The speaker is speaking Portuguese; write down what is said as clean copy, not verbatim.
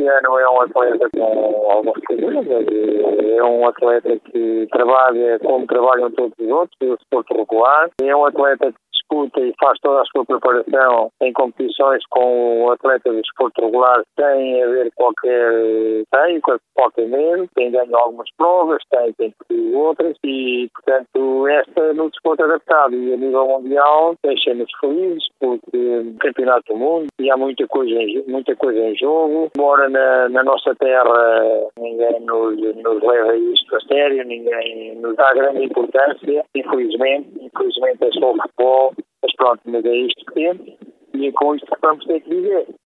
Adriano é um atleta com alguns problemas. É um atleta que trabalha como trabalham todos os outros, o desporto regular. É um atleta que disputa e faz toda a sua preparação em competições com o atleta do desporto regular sem haver qualquer medo, tem ganho algumas provas, tem perdido outras e, portanto, esta no desporto adaptado e a nível mundial deixa-nos felizes porque o campeonato do mundo e há muita coisa em jogo, embora na nossa terra ninguém nos leva isto a sério, ninguém nos dá grande importância, infelizmente é só o futebol, mas pronto, mas é isto que temos e é com isto que vamos ter que viver.